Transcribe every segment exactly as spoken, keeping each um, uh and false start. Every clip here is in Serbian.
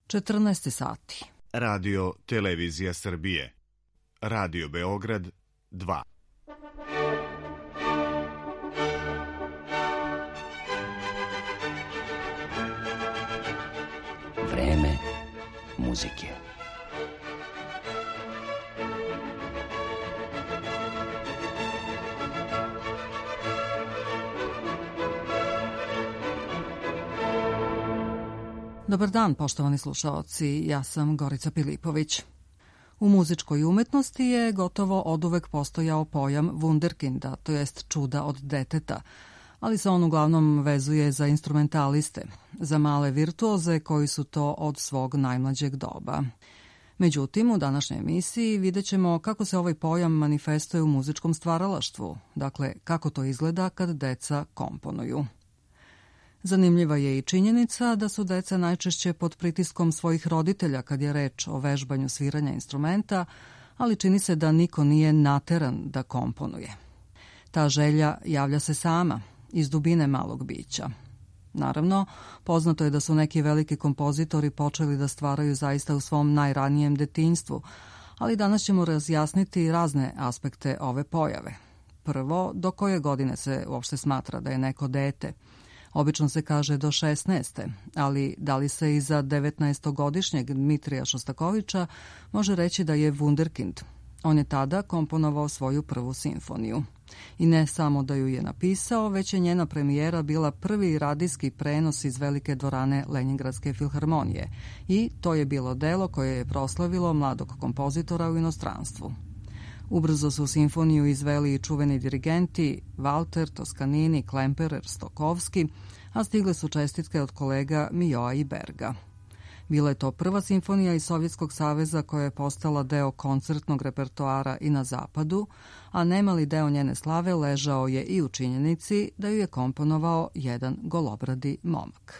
četrnaest sati. Radio Televizija Srbije. Radio Beograd dva. Vreme muzike. Dobar dan, poštovani slušaoci, ja sam Gorica Pilipović. U muzičkoj umetnosti je gotovo oduvek postojao pojam wunderkinda, to jest čuda od deteta, ali se on uglavnom vezuje za instrumentaliste, za male virtuoze koji su to od svog najmlađeg doba. Međutim, u današnjoj emisiji vidjet ćemo kako se ovaj pojam manifestuje u muzičkom stvaralaštvu, dakle kako to izgleda kad deca komponuju. Zanimljiva je i činjenica da su deca najčešće pod pritiskom svojih roditelja kad je reč o vežbanju sviranja instrumenta, ali čini se da niko nije nateran da komponuje. Ta želja javlja se sama, iz dubine malog bića. Naravno, poznato je da su neki veliki kompozitori počeli da stvaraju zaista u svom najranijem detinjstvu, ali danas ćemo razjasniti razne aspekte ove pojave. Prvo, do koje godine se uopšte smatra da je neko dete? Obično se kaže do šesnaeste, ali da li se i za devetnaestogodišnjeg Dmitrija Šostakovića može reći da je wunderkind? On je tada komponovao svoju prvu simfoniju. I ne samo da ju je napisao, već je njena premijera bila prvi radijski prenos iz velike dvorane Lenjingradske filharmonije i to je bilo delo koje je proslavilo mladog kompozitora u inostranstvu. Ubrzo su simfoniju izveli i čuveni dirigenti Walter, Toscanini, Klemperer, Stokowski, a stigle su čestitke od kolega Miljoa i Berga. Bila je to prva simfonija iz Sovjetskog saveza koja je postala deo koncertnog repertoara i na zapadu, a nemali deo njene slave ležao je i u činjenici da ju je komponovao jedan golobradi momak.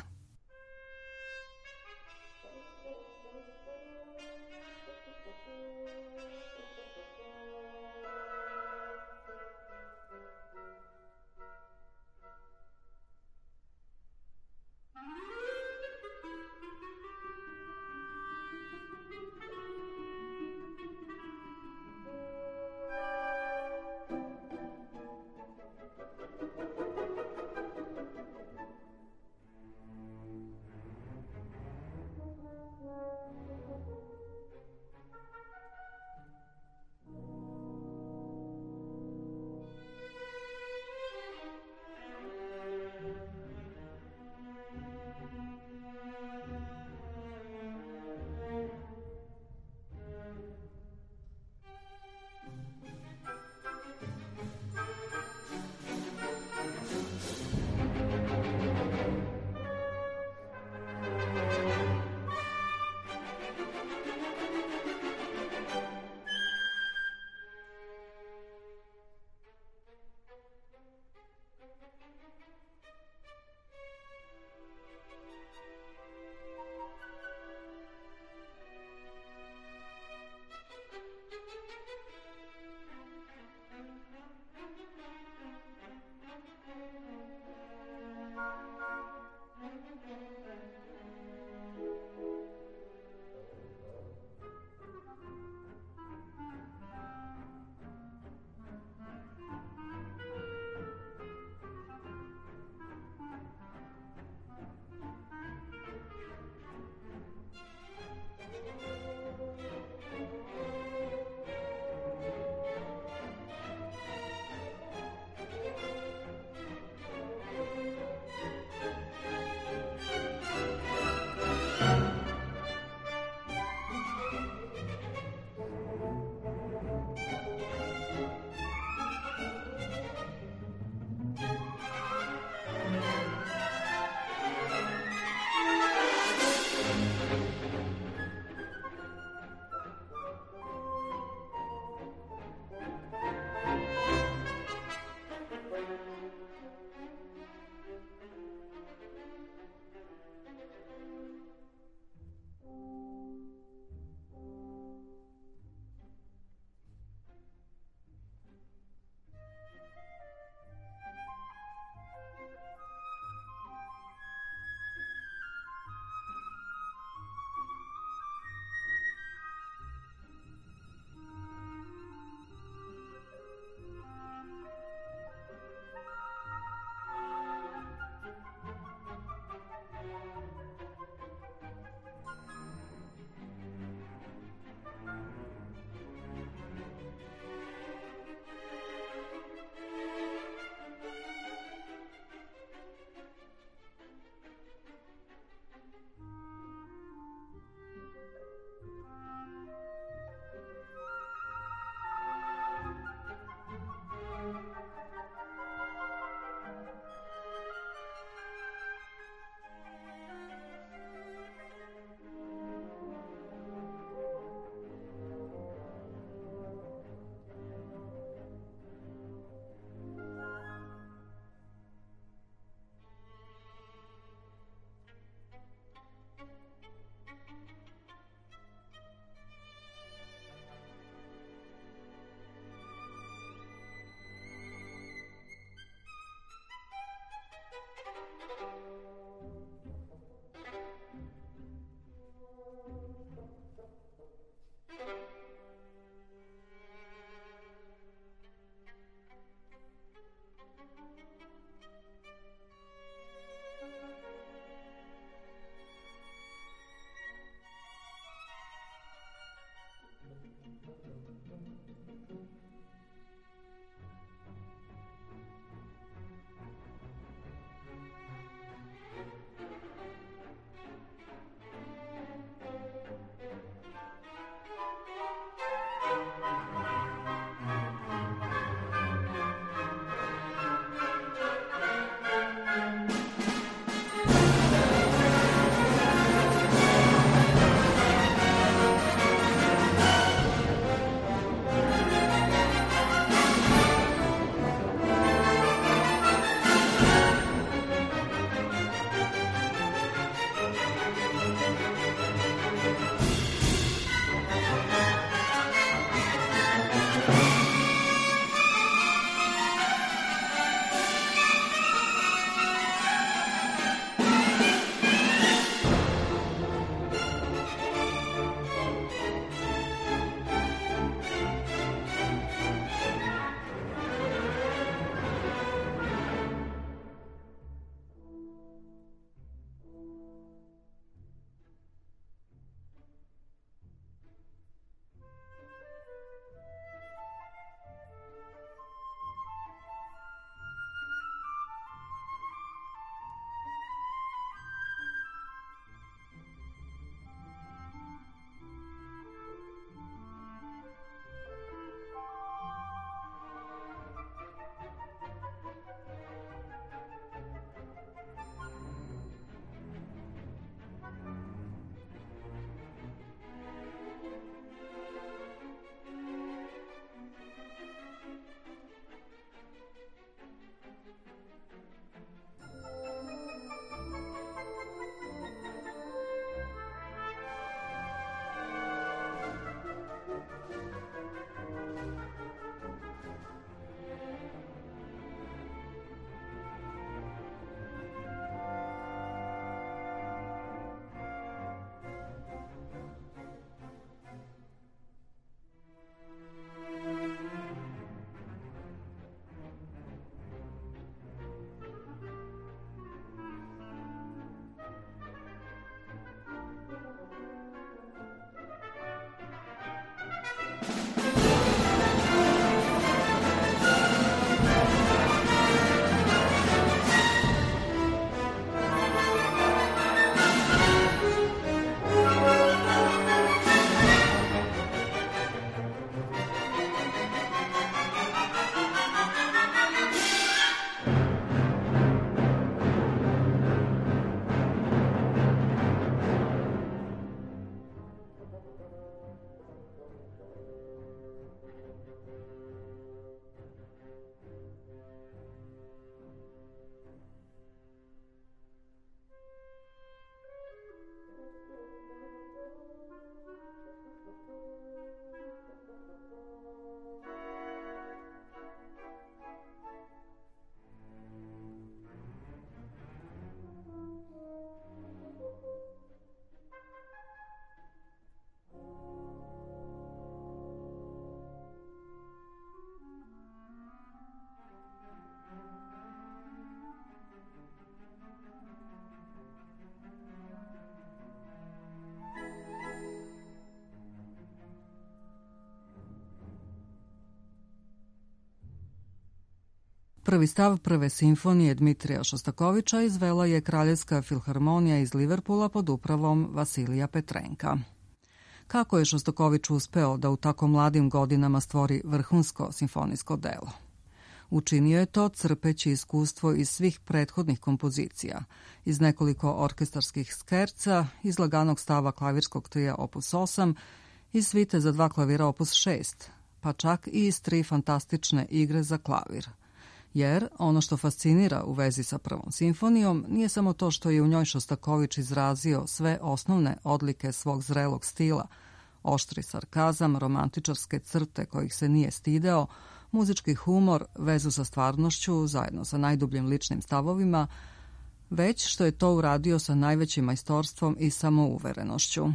Prvi stav Prve simfonije Dmitrija Šostakoviča izvela je Kraljevska filharmonija iz Liverpula pod upravom Vasilija Petrenka. Kako je Šostakovič uspeo da u tako mladim godinama stvori vrhunsko simfonijsko delo? Učinio je to crpeći iskustvo iz svih prethodnih kompozicija, iz nekoliko orkestarskih skerca, iz laganog stava klavirskog trija opus osam, iz svite za dva klavira opus šest, pa čak i iz tri fantastične igre za klavir. Jer ono što fascinira u vezi sa Prvom simfonijom nije samo to što je u njoj Šostakovič izrazio sve osnovne odlike svog zrelog stila, oštri sarkazam, romantičarske crte kojih se nije stideo, muzički humor, vezu sa stvarnošću, zajedno sa najdubljim ličnim stavovima, već što je to uradio sa najvećim majstorstvom i samouverenošću.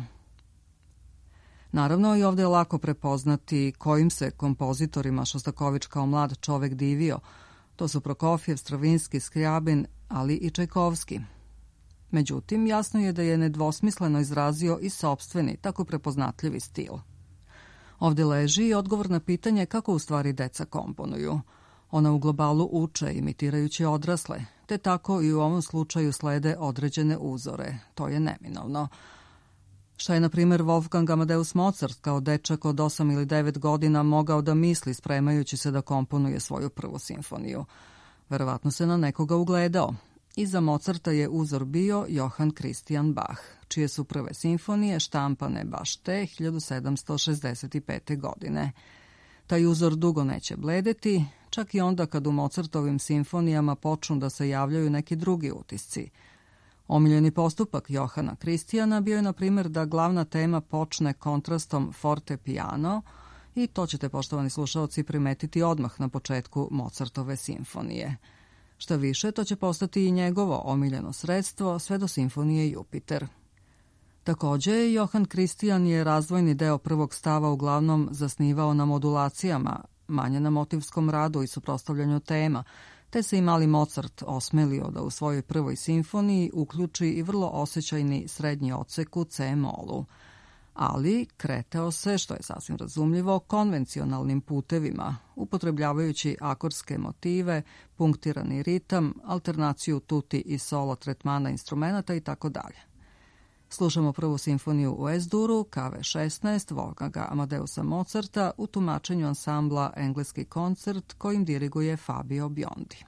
Naravno, i ovdje je lako prepoznati kojim se kompozitorima Šostakovič kao mlad čovek divio. To su Prokofjev, Stravinski, Skrijabin, ali i Čajkovski. Međutim, jasno je da je nedvosmisleno izrazio i sopstveni, tako prepoznatljivi stil. Ovdje leži i odgovor na pitanje kako u stvari deca komponuju. Ona u globalu uče, imitirajući odrasle, te tako i u ovom slučaju slede određene uzore. To je neminovno. Šta je, na primjer, Wolfgang Amadeus Mozart kao dečak od osam ili devet godina mogao da misli spremajući se da komponuje svoju prvu simfoniju? Verovatno se na nekoga ugledao. I za Mozarta je uzor bio Johann Christian Bach, čije su prve simfonije štampane baš te hiljadu sedamsto šezdeset pete. godine. Taj uzor dugo neće bledeti, čak i onda kad u Mozartovim simfonijama počnu da se javljaju neki drugi utisci. Omiljeni postupak Johana Kristijana bio je, na primjer, da glavna tema počne kontrastom forte-piano i to ćete, poštovani slušalci, primetiti odmah na početku Mozartove simfonije. Šta više, to će postati i njegovo omiljeno sredstvo sve do simfonije Jupiter. Također, Johann Christian je razvojni deo prvog stava uglavnom zasnivao na modulacijama, manje na motivskom radu i suprotstavljanju tema, te se i mali Mozart osmelio da u svojoj prvoj simfoniji uključi i vrlo osjećajni srednji odsek u C-molu. Ali kreteo se, što je sasvim razumljivo, konvencionalnim putevima, upotrebljavajući akordske motive, punktirani ritam, alternaciju tuti i solo tretmana instrumenata i tako dalje. Slušamo prvu simfoniju u Es-duru, K V šesnaest, Wolfganga Amadeusa Mozarta u tumačenju ansambla Engleski koncert kojim diriguje Fabio Biondi.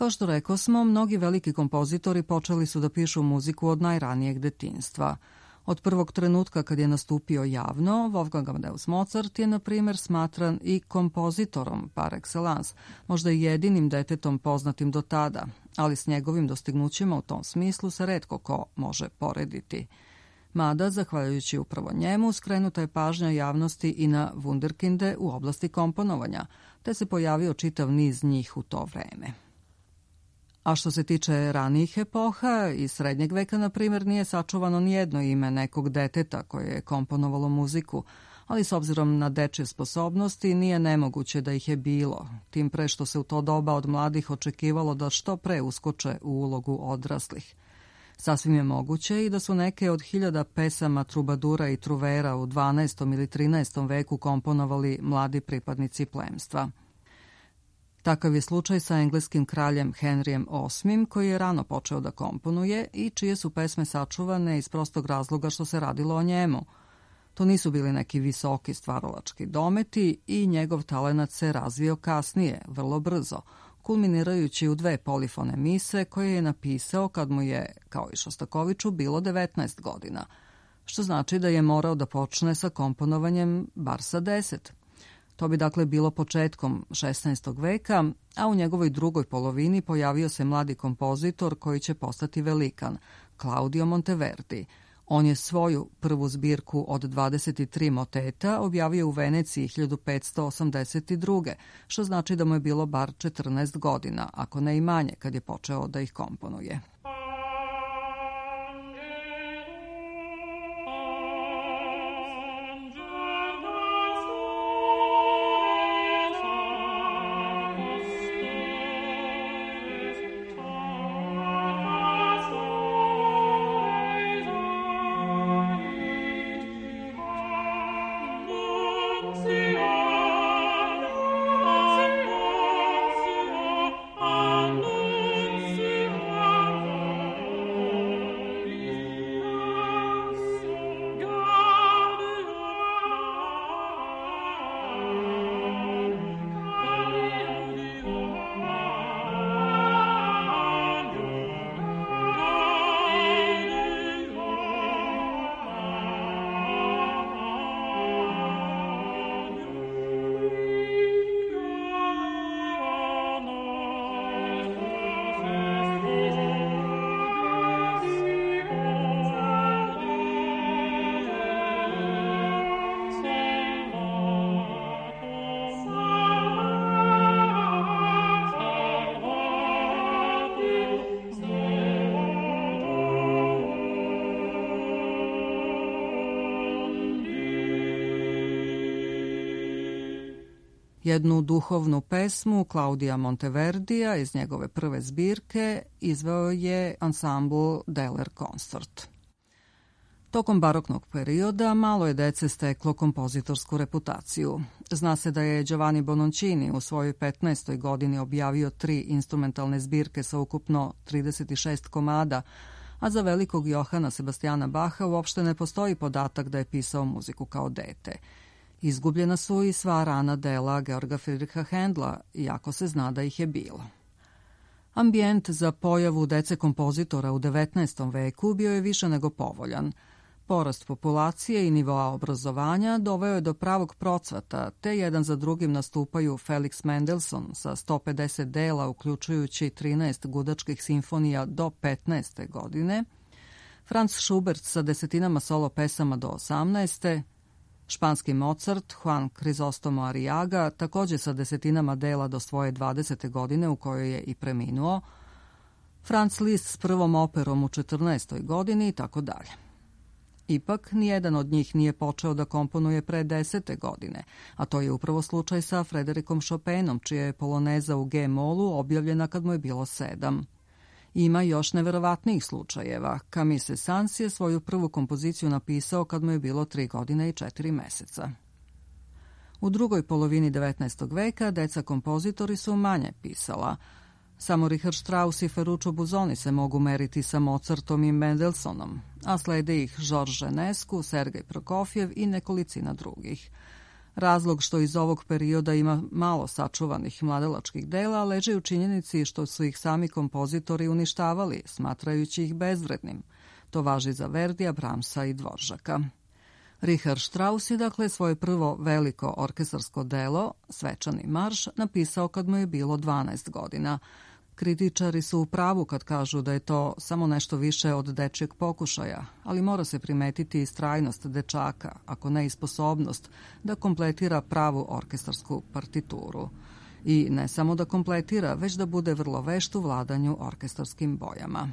Kao što rekao smo, mnogi veliki kompozitori počeli su da pišu muziku od najranijeg detinjstva. Od prvog trenutka kad je nastupio javno, Wolfgang Amadeus Mozart je, na primjer, smatran i kompozitorom par excellence, možda i jedinim detetom poznatim do tada, ali s njegovim dostignućima u tom smislu se retko ko može porediti. Mada, zahvaljujući upravo njemu, skrenuta je pažnja javnosti i na wunderkinde u oblasti komponovanja, te se pojavio čitav niz njih u to vreme. A što se tiče ranijih epoha, iz srednjeg veka, na primjer, nije sačuvano nijedno ime nekog deteta koje je komponovalo muziku, ali s obzirom na dečje sposobnosti nije nemoguće da ih je bilo, tim pre što se u to doba od mladih očekivalo da što pre uskoče u ulogu odraslih. Sasvim je moguće i da su neke od hiljada pesama trubadura i truvera u dvanaestom ili trinaestom veku komponovali mladi pripadnici plemstva. Takav je slučaj sa engleskim kraljem Henrijem osmim, koji je rano počeo da komponuje i čije su pesme sačuvane iz prostog razloga što se radilo o njemu. To nisu bili neki visoki stvaralački dometi i njegov talenat se razvio kasnije, vrlo brzo, kulminirajući u dve polifone mise koje je napisao kad mu je, kao i Šostakoviću, bilo devetnaest godina, što znači da je morao da počne sa komponovanjem bar sa deset. To bi dakle bilo početkom šesnaestog veka, a u njegovoj drugoj polovini pojavio se mladi kompozitor koji će postati velikan, Claudio Monteverdi. On je svoju prvu zbirku od dvadeset tri moteta objavio u Veneciji hiljadu petsto osamdeset druge, što znači da mu je bilo bar četrnaest godina, ako ne i manje, kad je počeo da ih komponuje. Jednu duhovnu pesmu Claudia Monteverdija iz njegove prve zbirke izveo je ansambl Deller Consort. Tokom baroknog perioda malo je dece steklo kompozitorsku reputaciju. Zna se da je Giovanni Bononcini u svojoj petnaestoj godini objavio tri instrumentalne zbirke sa ukupno trideset šest komada, a za velikog Johana Sebastijana Baha uopšte ne postoji podatak da je pisao muziku kao dete. Izgubljena su i sva rana dela Georga Friedricha Händla, iako se zna da ih je bilo. Ambijent za pojavu dece kompozitora u devetnaestom veku bio je više nego povoljan. Porast populacije i nivoa obrazovanja doveo je do pravog procvata, te jedan za drugim nastupaju Felix Mendelssohn sa sto pedeset dela, uključujući trinaest gudačkih simfonija do petnaeste godine, Franz Schubert sa desetinama solo pesama do osamnaeste, španski Mozart, Juan Crisostomo Arriaga, također sa desetinama dela do svoje dvadesete godine u kojoj je i preminuo, Franz Liszt s prvom operom u četrnaestoj godini i tako dalje. Ipak, nijedan od njih nije počeo da komponuje pre desete godine, a to je upravo slučaj sa Frederikom Chopinom, čija je poloneza u G-molu objavljena kad mu je bilo sedam. Ima još neverovatnijih slučajeva. Camille Saint-Saëns je svoju prvu kompoziciju napisao kad mu je bilo tri godine i četiri meseca. U drugoj polovini devetnaestog veka deca kompozitori su manje pisala. Samo Richard Strauss i Ferruccio Busoni se mogu meriti sa Mozartom i Mendelssohnom, a slede ih Georges Enescu, Sergej Prokofjev i nekolicina drugih. Razlog što iz ovog perioda ima malo sačuvanih mladalačkih dela leži u činjenici što su ih sami kompozitori uništavali, smatrajući ih bezvrednim. To važi za Verdija, Brahmsa i Dvoržaka. Richard Strauss je dakle svoje prvo veliko orkestarsko delo, Svečani marš, napisao kad mu je bilo dvanaest godina. Kritičari su u pravu kad kažu da je to samo nešto više od dečjeg pokušaja, ali mora se primetiti i strajnost dečaka, ako ne i sposobnost, da kompletira pravu orkestarsku partituru. I ne samo da kompletira, već da bude vrlo vešt u vladanju orkestarskim bojama.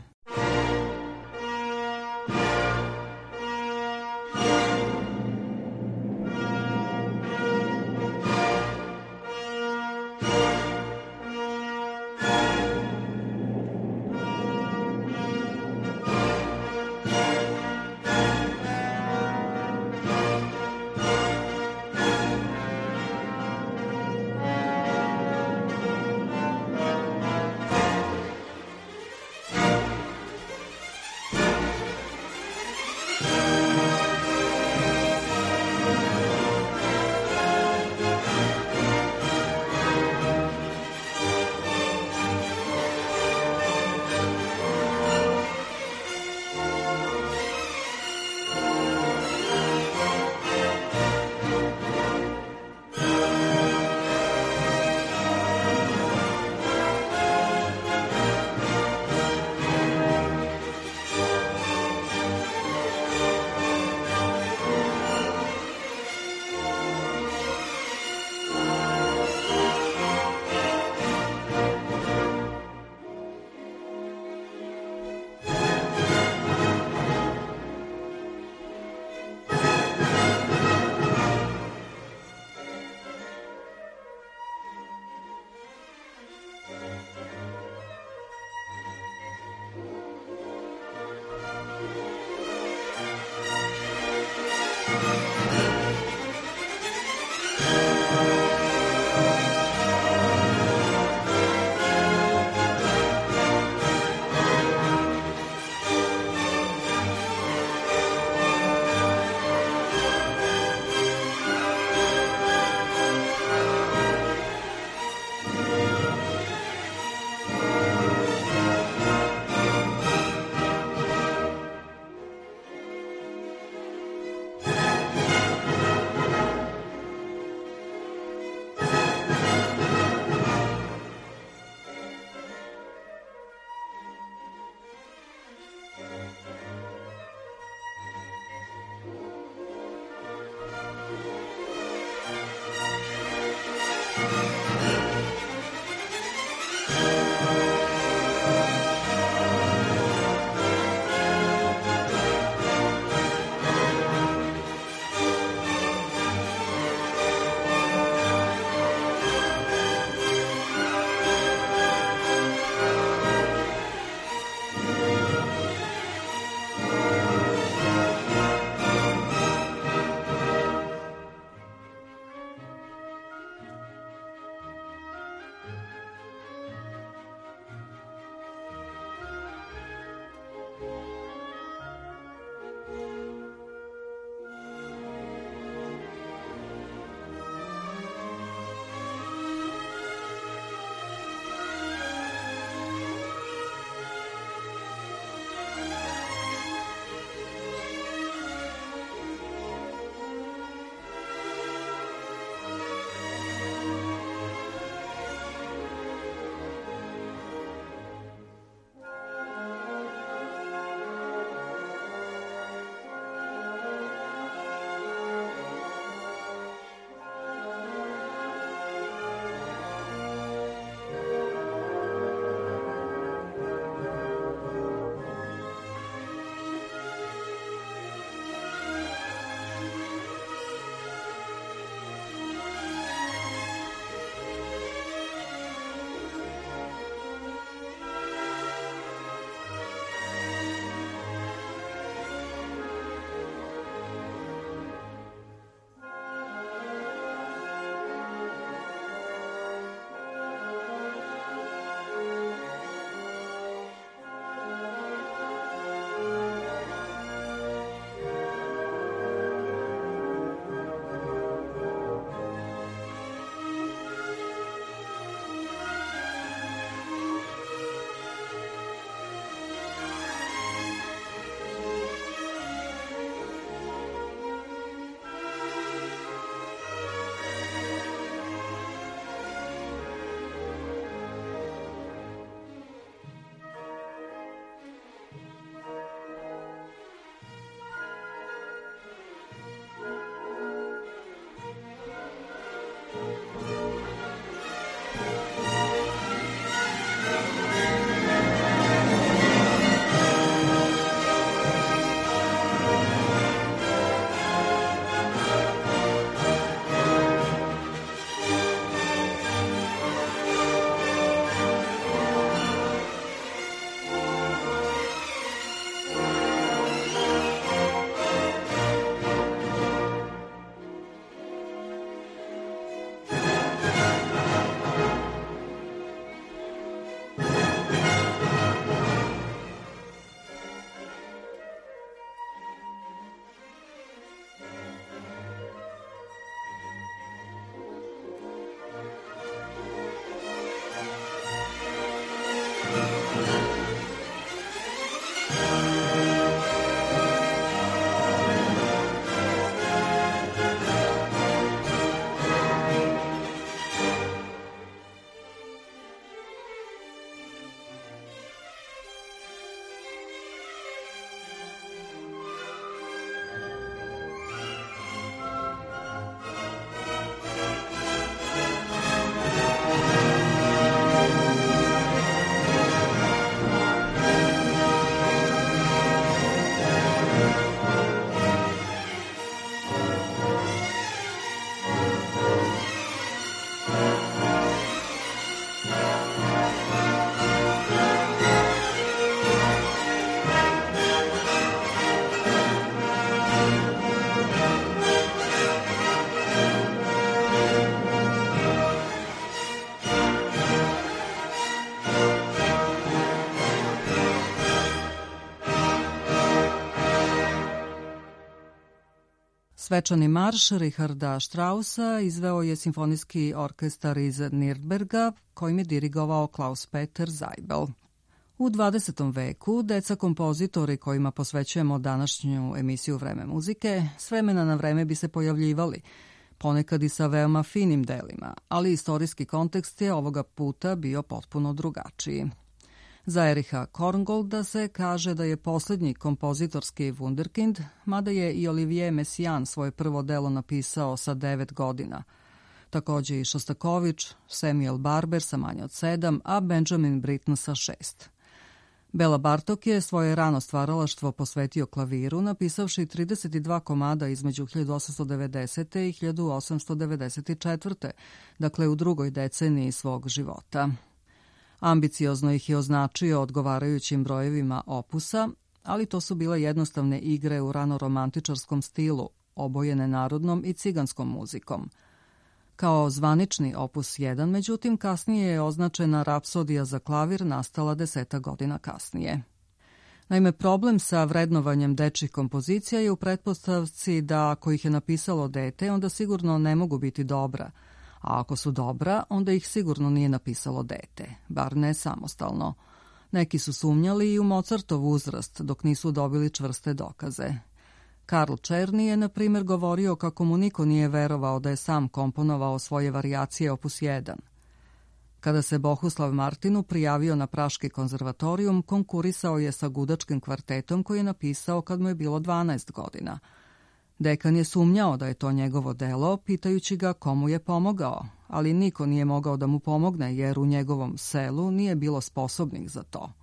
Svečani marš Richarda Straussa izveo je simfonijski orkestar iz Nürnberga, kojim je dirigovao Klaus-Peter Seibel. U dvadesetom veku deca kompozitori kojima posvećujemo današnju emisiju Vreme muzike s vremena na vreme bi se pojavljivali, ponekad i sa veoma finim delima, ali istorijski kontekst je ovoga puta bio potpuno drugačiji. Za Ericha Korngolda se kaže da je posljednji kompozitorski wunderkind, mada je i Olivier Messiaen svoje prvo delo napisao sa devet godina. Također i Šostaković, Samuel Barber sa manje od sedam, a Benjamin Britten sa šest. Bela Bartok je svoje rano stvaralaštvo posvetio klaviru, napisavši trideset dva komada između hiljadu osamsto devedesete. i hiljadu osamsto devedeset četvrte. dakle u drugoj deceniji svog života. Ambiciozno ih je označio odgovarajućim brojevima opusa, ali to su bile jednostavne igre u ranoromantičarskom stilu, obojene narodnom i ciganskom muzikom. Kao zvanični opus jedan, međutim, kasnije je označena Rapsodija za klavir nastala deseta godina kasnije. Naime, problem sa vrednovanjem dečjih kompozicija je u pretpostavci da ako ih je napisalo dete, onda sigurno ne mogu biti dobra, a ako su dobra, onda ih sigurno nije napisalo dete, bar ne samostalno. Neki su sumnjali i u Mozartov uzrast, dok nisu dobili čvrste dokaze. Karl Czerny je, na primjer, govorio kako mu niko nije verovao da je sam komponovao svoje varijacije opus jedan. Kada se Bohuslav Martinu prijavio na Praški konzervatorijum, konkurisao je sa gudačkim kvartetom koji je napisao kad mu je bilo dvanaest godina. Dekan je sumnjao da je to njegovo delo, pitajući ga komu je pomogao, ali niko nije mogao da mu pomogne jer u njegovom selu nije bilo sposobnih za to.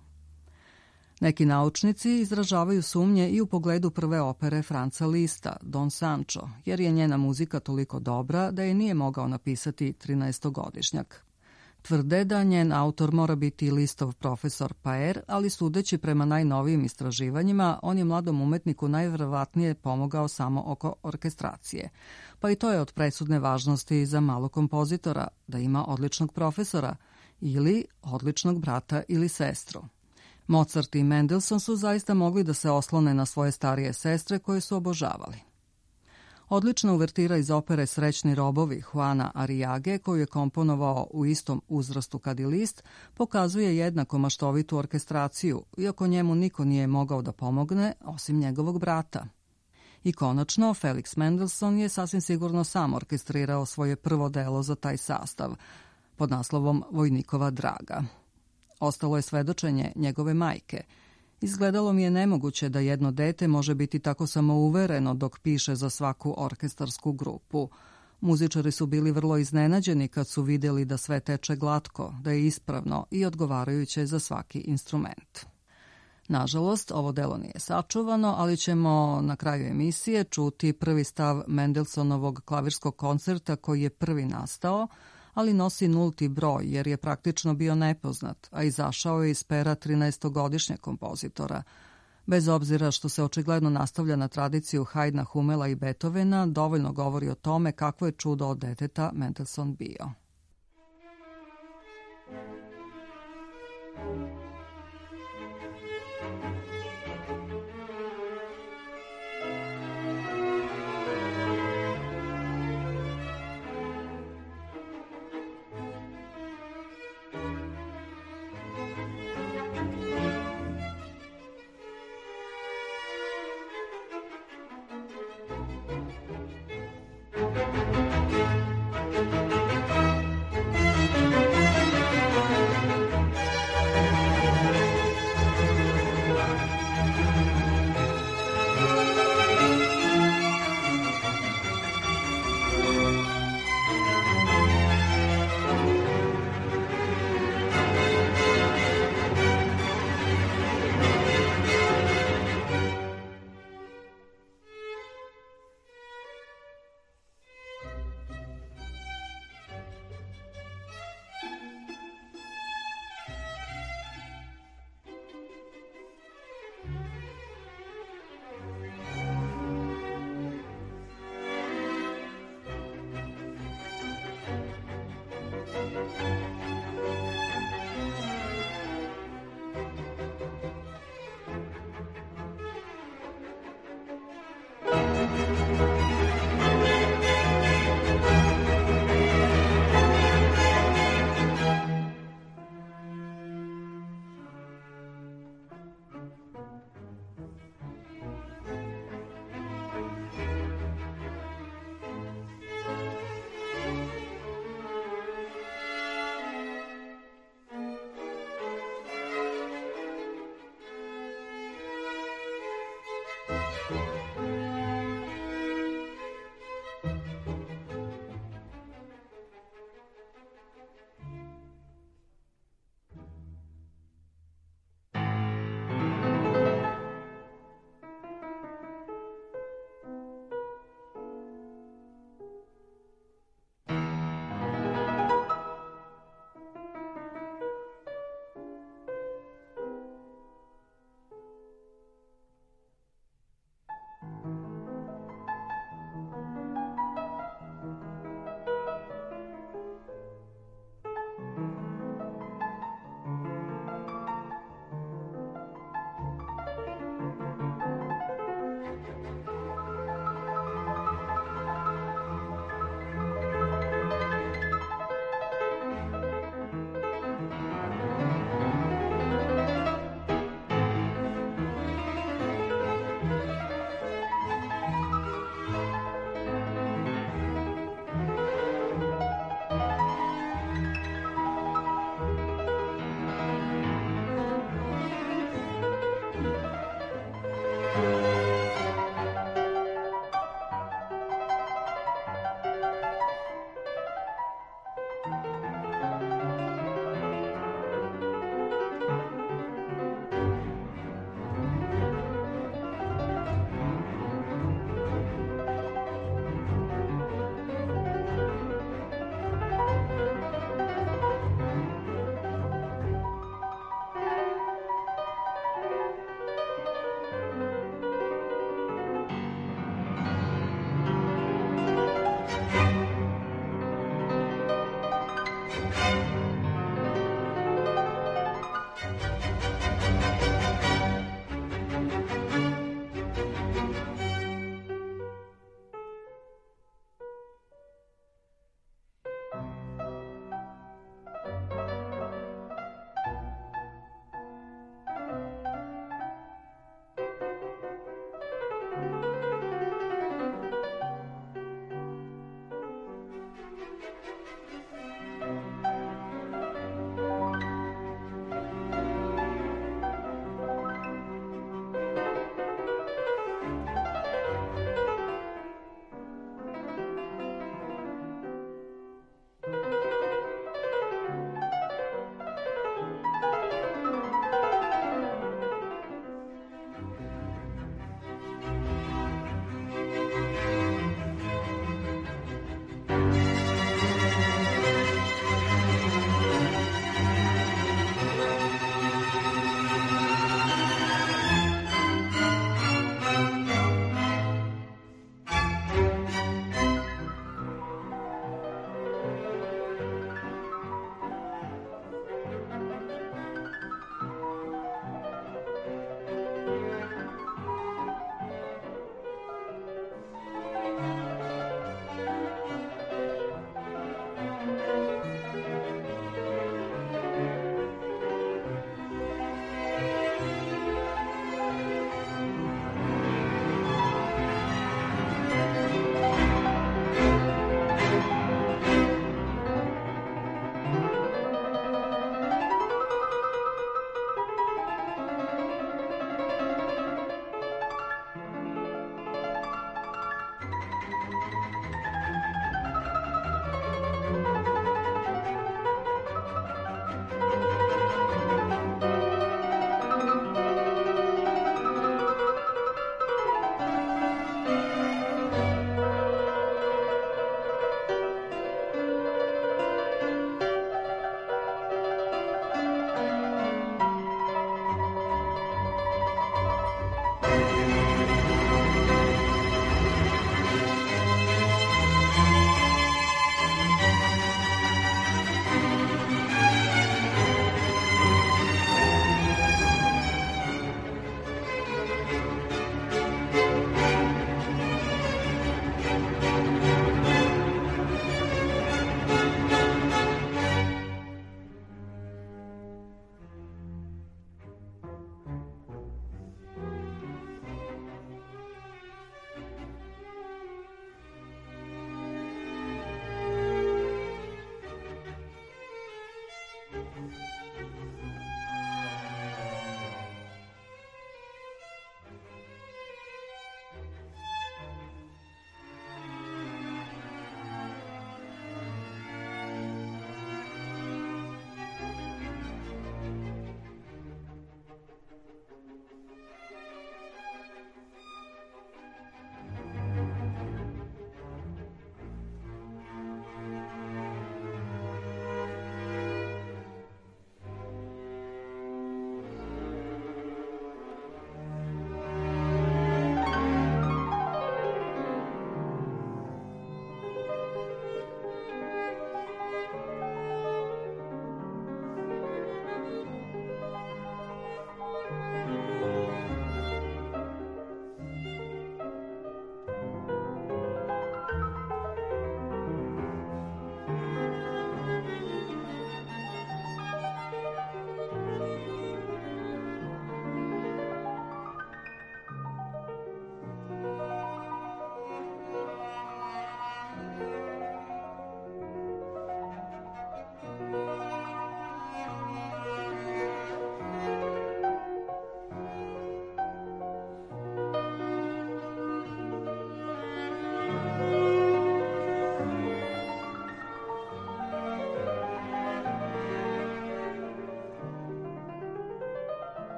Neki naučnici izražavaju sumnje i u pogledu prve opere Franca Lista, Don Sancho, jer je njena muzika toliko dobra da je nije mogao napisati trinaestogodišnjak. Tvrde da njen autor mora biti Listov profesor Paer, ali sudeći prema najnovijim istraživanjima, on je mladom umetniku najvjerovatnije pomogao samo oko orkestracije. Pa i to je od presudne važnosti za malog kompozitora, da ima odličnog profesora ili odličnog brata ili sestru. Mozart i Mendelssohn su zaista mogli da se oslone na svoje starije sestre koje su obožavali. Odlična uvertira iz opere Srećni robovi Juana Arriage, koju je komponovao u istom uzrastu kad i Liszt, pokazuje jednako maštovitu orkestraciju, iako njemu niko nije mogao da pomogne, osim njegovog brata. I konačno, Felix Mendelssohn je sasvim sigurno sam orkestrirao svoje prvo delo za taj sastav, pod naslovom Vojnikova draga. Ostalo je svedočenje njegove majke. Izgledalo mi je nemoguće da jedno dete može biti tako samouvereno dok piše za svaku orkestarsku grupu. Muzičari su bili vrlo iznenađeni kad su vidjeli da sve teče glatko, da je ispravno i odgovarajuće za svaki instrument. Nažalost, ovo delo nije sačuvano, ali ćemo na kraju emisije čuti prvi stav Mendelssohnovog klavirskog koncerta koji je prvi nastao, ali nosi nulti broj jer je praktično bio nepoznat, a izašao je iz pera trinaestogodišnjeg kompozitora. Bez obzira što se očigledno nastavlja na tradiciju Haydna, Hummela i Beethovena, dovoljno govori o tome kakvo je čudo od deteta Mendelssohn bio.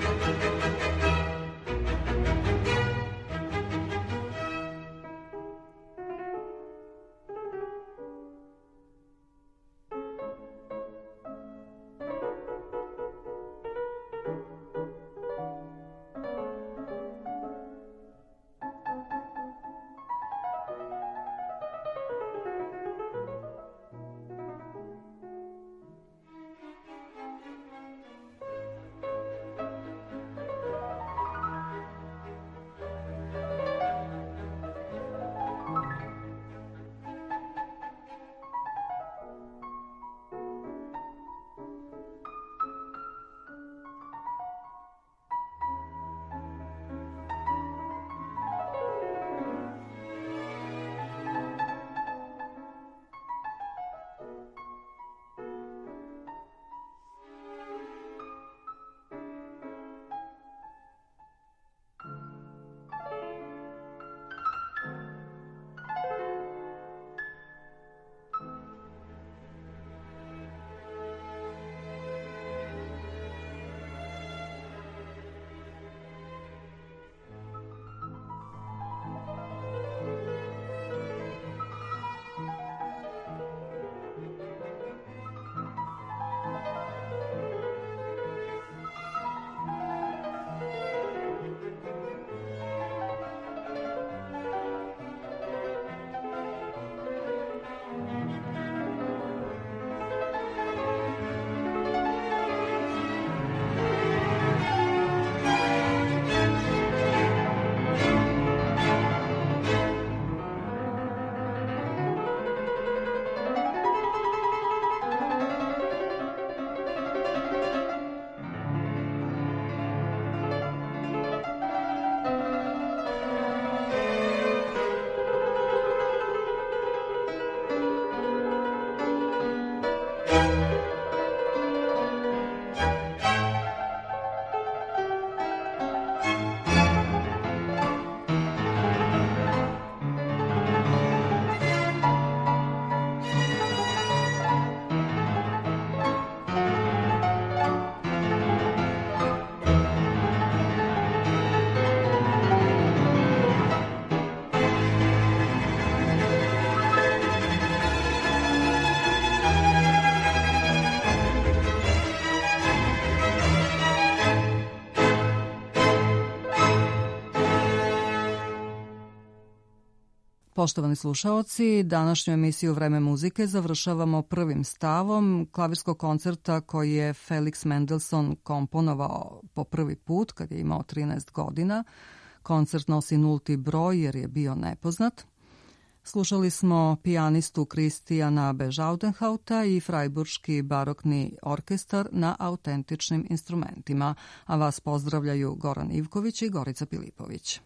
Poštovani slušaoci, današnju emisiju Vreme muzike završavamo prvim stavom klavirskog koncerta koji je Felix Mendelssohn komponovao po prvi put kad je imao trinaest godina. Koncert nosi nulti broj jer je bio nepoznat. Slušali smo pijanistu Kristijana Bežaudenhauta i Frajburški barokni orkestar na autentičnim instrumentima, a vas pozdravljaju Goran Ivković i Gorica Pilipović.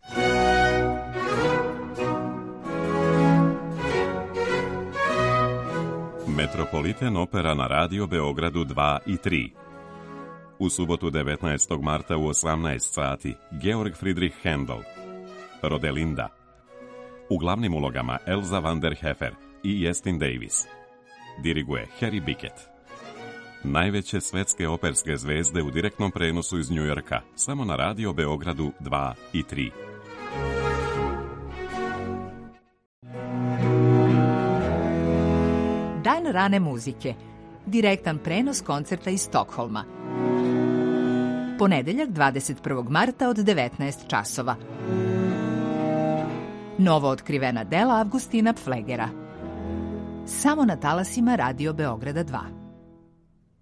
Metropolitan opera na Radio Beogradu dva i tri. U subotu devetnaestog marta u osamnaest sati Georg Friedrich Händel, Rodelinda. U glavnim ulogama Elza van der Hefer i Jestin Davis. Diriguje Harry Bicket. Najveće svetske operske zvezde u direktnom prenosu iz Njujorka, samo na Radio Beogradu dva i tri. Dan rane muzike. Direktan prenos koncerta iz Stokholma. Ponedeljak dvadeset prvog marta od devetnaest časova. Novo otkrivena dela Avgustina Pflegera. Samo na talasima Radio Beograda dva.